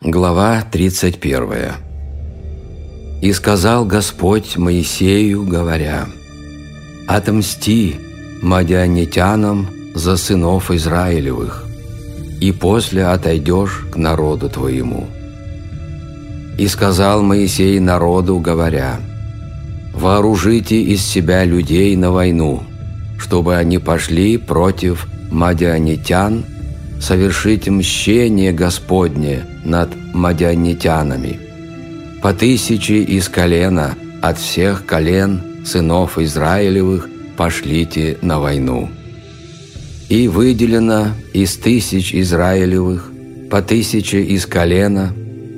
Глава 31. «И сказал Господь Моисею, говоря: «Отмсти мадианитянам за сынов Израилевых, и после отойдешь к народу твоему». И сказал Моисей народу, говоря: «Вооружите из себя людей на войну, чтобы они пошли против мадианитян, совершить мщение Господне над мадианитянами. По 1000 из колена, от всех колен сынов Израилевых пошлите на войну. И выделено из 1000 Израилевых, по 1000 из колена,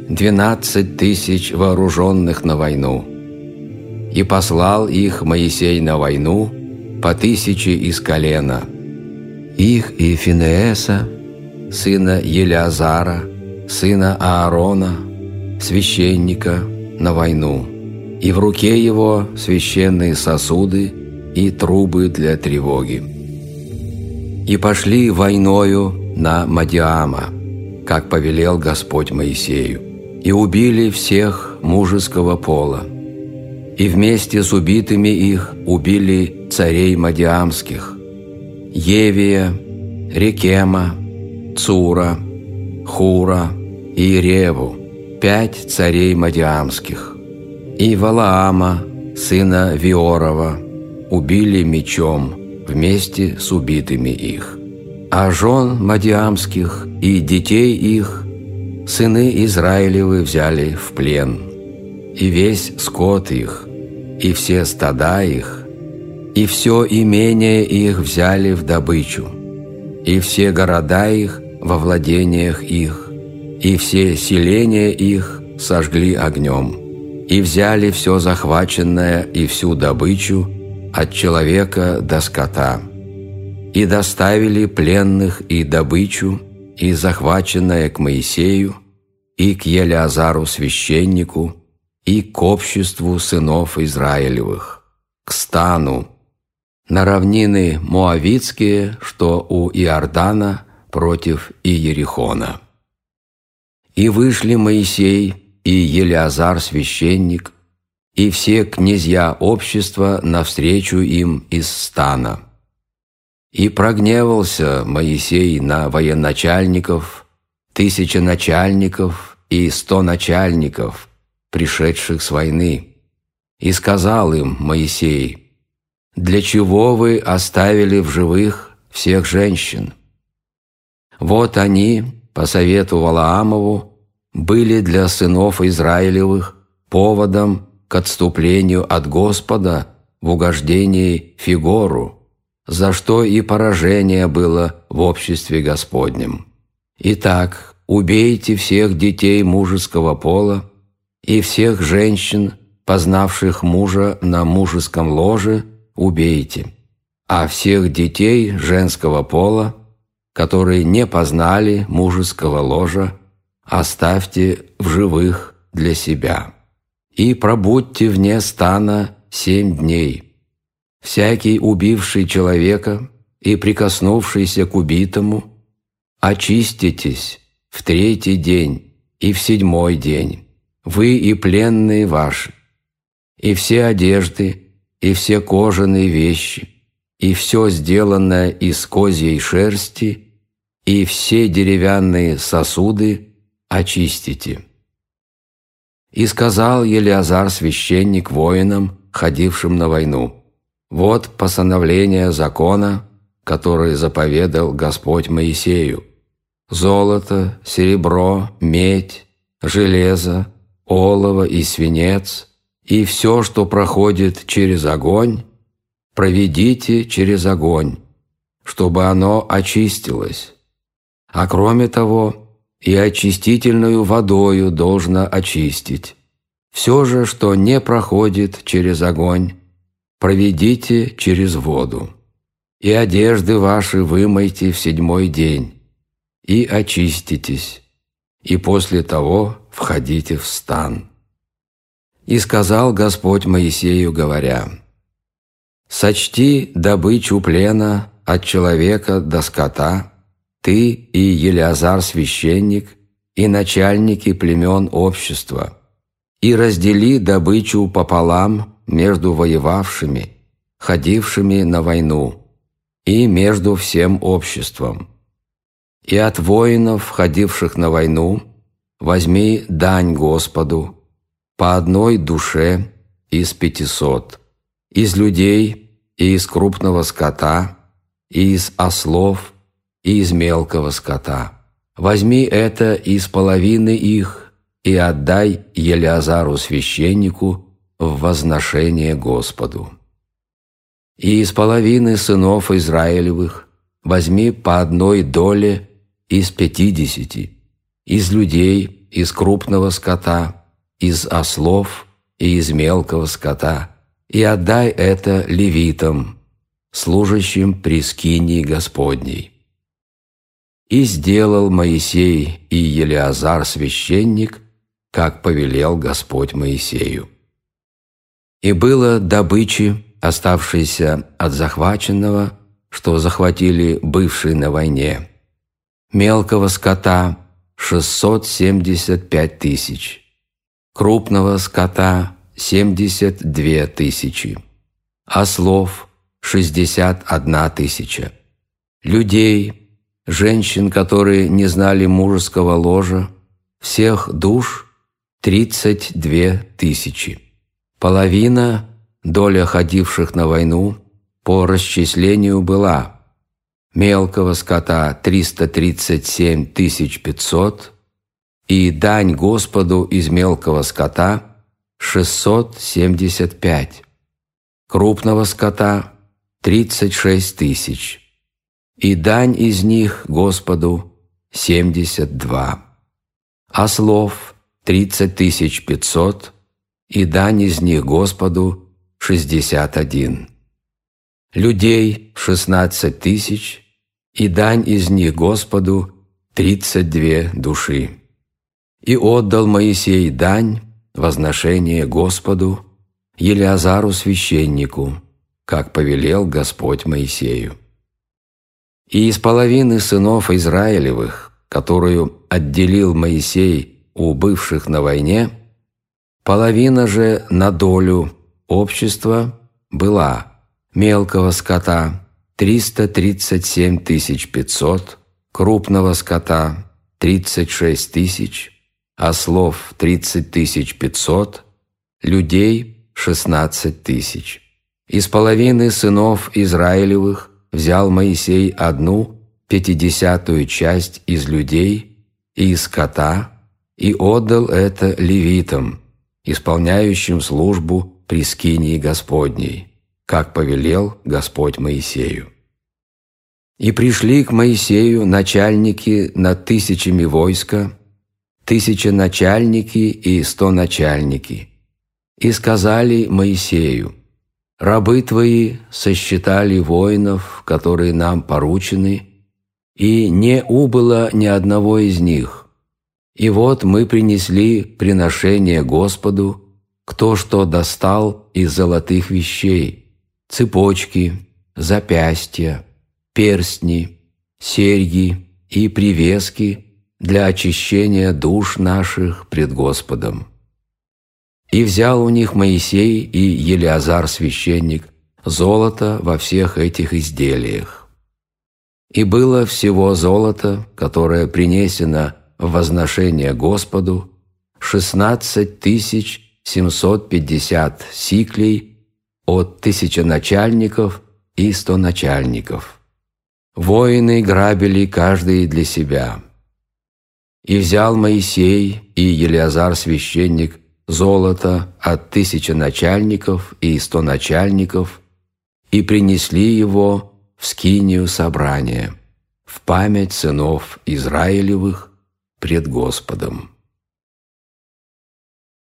12 000 вооруженных на войну. И послал их Моисей на войну, по 1000 из колена. Их и Финееса, сына Елеазара, сына Аарона, священника, на войну, и в руке его священные сосуды и трубы для тревоги. И пошли войною на Мадиама, как повелел Господь Моисею, и убили всех мужеского пола, и вместе с убитыми их убили царей мадиамских: Евия, Рекема, Цура, Хура и Реву, 5 царей мадиамских, и Валаама, сына Виорова, убили мечом вместе с убитыми их. А жен мадиамских и детей их сыны Израилевы взяли в плен, и весь скот их, и все стада их, и все имение их взяли в добычу, и все города их во владениях их, и все селения их сожгли огнем, и взяли все захваченное и всю добычу от человека до скота, и доставили пленных и добычу, и захваченное к Моисею, и к Елеазару священнику, и к обществу сынов Израилевых, к стану, на равнины Моавитские, что у Иордана против Иерихона. И вышли Моисей и Елеазар священник, и все князья общества навстречу им из стана. И прогневался Моисей на военачальников, 1000 начальников и 100 начальников, пришедших с войны. И сказал им Моисей: «Для чего вы оставили в живых всех женщин? Вот они, по совету Валаамову, были для сынов Израилевых поводом к отступлению от Господа в угождении Фигору, за что и поражение было в обществе Господнем. Итак, убейте всех детей мужеского пола и всех женщин, познавших мужа на мужеском ложе, убейте, а всех детей женского пола, которые не познали мужеского ложа, оставьте в живых для себя. И пробудьте вне стана 7 дней. Всякий, убивший человека и прикоснувшийся к убитому, очиститесь в 3-й день и в 7-й день, вы и пленные ваши, и все одежды, и все кожаные вещи, и все сделанное из козьей шерсти, и все деревянные сосуды очистите». И сказал Елеазар священник воинам, ходившим на войну: «Вот постановление закона, который заповедал Господь Моисею: золото, серебро, медь, железо, олово и свинец, и все, что проходит через огонь, проведите через огонь, чтобы оно очистилось. А кроме того, и очистительную водою должно очистить. Все же, что не проходит через огонь, проведите через воду. И одежды ваши вымойте в 7-й день, и очиститесь, и после того входите в стан». И сказал Господь Моисею, говоря: «Сочти добычу плена от человека до скота, ты и Елеазар священник, и начальники племен общества, и раздели добычу пополам между воевавшими, ходившими на войну, и между всем обществом. И от воинов, ходивших на войну, возьми дань Господу по одной душе из 500, из людей и из крупного скота, и из ослов, и из мелкого скота. Возьми это из половины их и отдай Елеазару священнику в возношение Господу. И из половины сынов Израилевых возьми по одной доле из 50, из людей, из крупного скота, из ослов и из мелкого скота, и отдай это левитам, служащим при скинии Господней. И сделал Моисей и Елеазар священник, как повелел Господь Моисею. И было добычи, оставшейся от захваченного, что захватили бывшие на войне, мелкого скота 675 тысяч, крупного скота 72 тысячи, ослов 61 тысяча, людей, женщин, которые не знали мужеского ложа, всех душ 32 тысячи. Половина, доля ходивших на войну, по расчислению была: мелкого скота 337 500, и дань Господу из мелкого скота 675, крупного скота 36 тысяч, и дань из них Господу 72, ослов 30 500, и дань из них Господу 61, людей 16 тысяч, и дань из них Господу 32 души. И отдал Моисей дань, возношение Господу, Елеазару священнику, как повелел Господь Моисею. И из половины сынов Израилевых, которую отделил Моисей у бывших на войне, половина же на долю общества была: мелкого скота 337 500, крупного скота 36 тысяч, ослов 30 500, людей 16 тысяч. Из половины сынов Израилевых взял Моисей 1/50 часть из людей и из скота и отдал это левитам, исполняющим службу при скинии Господней, как повелел Господь Моисею. И пришли к Моисею начальники над тысячами войска, 1000 начальники и 100 начальники, и сказали Моисею: «Рабы твои сосчитали воинов, которые нам поручены, и не убыло ни одного из них. И вот мы принесли приношение Господу, кто что достал из золотых вещей: цепочки, запястья, перстни, серьги и привески для очищения душ наших пред Господом». И взял у них Моисей и Елеазар священник золото во всех этих изделиях. И было всего золото, которое принесено в возношение Господу, 16 750 сиклей от 1000 начальников и 100 начальников. Воины грабили каждый для себя. И взял Моисей и Елеазар священник золото от 1000 начальников и 100 начальников и принесли его в скинию собрания, в память сынов Израилевых пред Господом.